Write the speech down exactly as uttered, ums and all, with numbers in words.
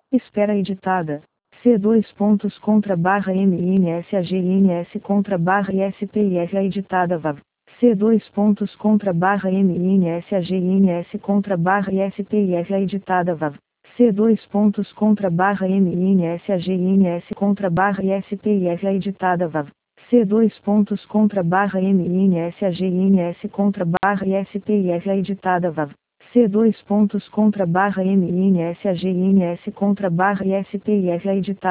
Espera editada. C dois pontos contra barra M N S A G N S contra barra I S P I R A editada V A V. C dois pontos contra barra M N S A G N S contra barra I S P I R A editada V A V. C dois pontos contra barra M N S A G N S contra barra I S P I R A editada V A V. C dois pontos contra barra M N S A G N S contra barra I S P I R A editada V A V. C dois pontos contra barra M N S A G N S contra barra I S P I R A editada